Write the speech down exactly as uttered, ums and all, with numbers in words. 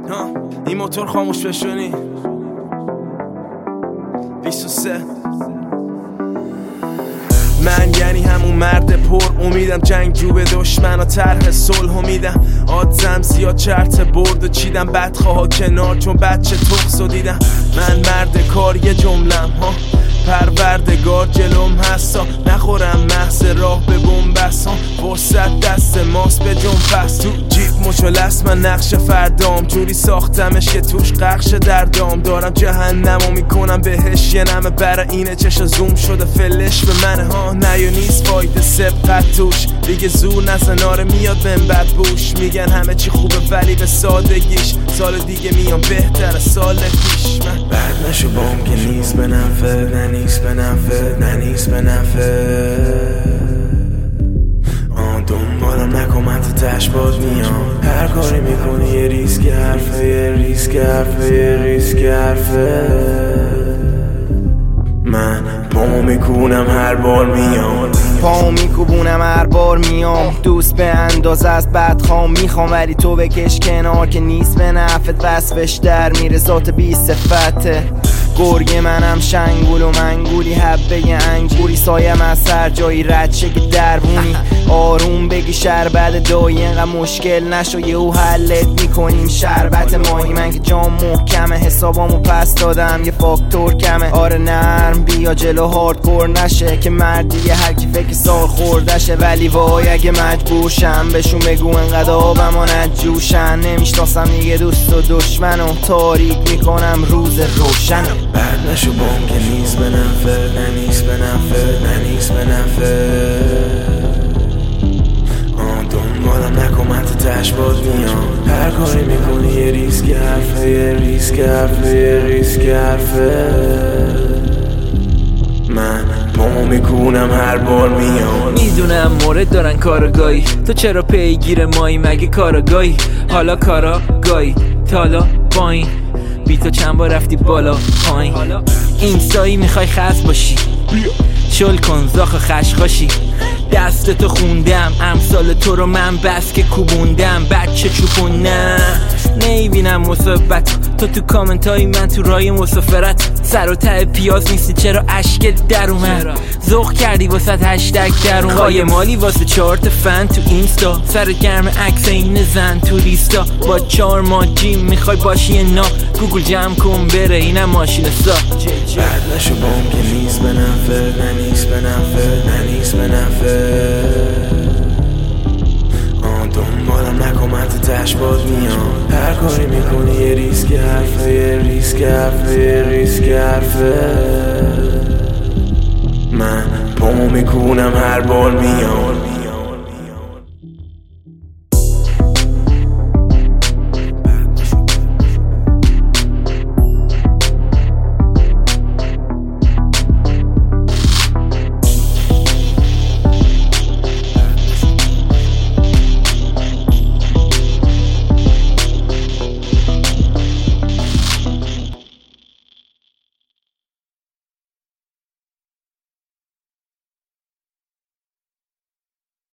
این موتور خاموش بشونی بیست و سه. من یعنی همون مرد پر امیدم، جنگجو به دشمن و طرح صلح میدم. آدزم زیاد چرت برد و چیدم بدخواه کنار چون بچه تخص و دیدم. من مرد کار یه جملم ها، پروردگار جلوم هستا. نخورم محض راه به بومبست ها، فرصت دست ماست به جنبست. تو جیب مچلست من نقش فردام، جوری ساختمش که توش قخش دردام. دارم جهنمو میکنم بهش یه نمه، برای اینه چشا زوم شده فلش به منه ها. نه یا نیست فایده سبقت توش، دیگه زور نزن آره میاد بهم بد بوش. میگن همه چی خوبه ولی به سادگیش، سال دیگه میام بهتر سال پیش. من بعد نشو بام که نیست به نفر، نه نیست به نفر، نه نیست به نفر. آن دنبالم نکن من تو تش باد میام. هر کاری میکنی یه ریسک حرفه، یه ریسک حرفه، یه ریسک حرفه. من پامو میکونم هر بار میام، پامو میکوبونم هر بار میام. دوست به اندازه از بدخوام میخوام، ولی تو بکش کنار که نیست به نفت. وصفش در میره ذات بی صفته. گرگ منم شنگول و منگولی، حبه انگوری سایم از سر جایی رد شه که دربونی. آروم بگی شربت دایی اینقدر مشکل نشو، یهو حلت میکنیم شربت ماهی. من که جام محکمه حسابامو پس دادم یه فاکتور کمه. آره نرم بیا جلو هاردکور نشه که مردیه هر کی فکر سال خوردشه. ولی وای اگه مجبور شم بهشون بگو انقدر آبم و نجوشن. نمیشناسم دیگه دوست و دشمن و تاریک میکنم روز روشن. بعد نشو بام که نیست به نفر، نه نیست به نفر، نه نیست به نفر. آن دنبالم نکن من تو تش باد میام. هر کاری میکنی یه ریسک حرفه، یه ریسک حرفه، یه ریسک حرفه. من پامو میکونم هر بار میام. میدونم مورد دارن کارگاهی، تو چرا پیگیر مایی مگه کارگاهی؟ حالا کاراگاهی تالا پایین، بی تو چند بار رفتی بالا پایین. اینستایی میخوای خس باشی، شل کن زاخ خشخاشی. دست تو خوندم امثال تو رو من بس که کوبوندم. بچه چوپونه نیبینم مصابت تو تو کامنت های من تو رای مسافرت. سر و ته پیاز نیستی چرا اشکت در اومد؟ ذوق کردی واسه هشتگ در اومد. خواهی مالی واسه چارت فن تو اینستا، سر گرم عکس این زن تو لیستا. با چار ما جیم میخوای باشی نا، گوگل جمع کن بره اینم ماشین سا. بعد نشو بام که نیست به نفر، نه نیست به نفر، نه نیست به نفر. آن دنبالم نکن من تو تش باد میام. هر کاری میکنی یه ریسک حرفه، یه ریسک حرفه، یه ریسک حرفه. من پامو میکونم هر بار میام.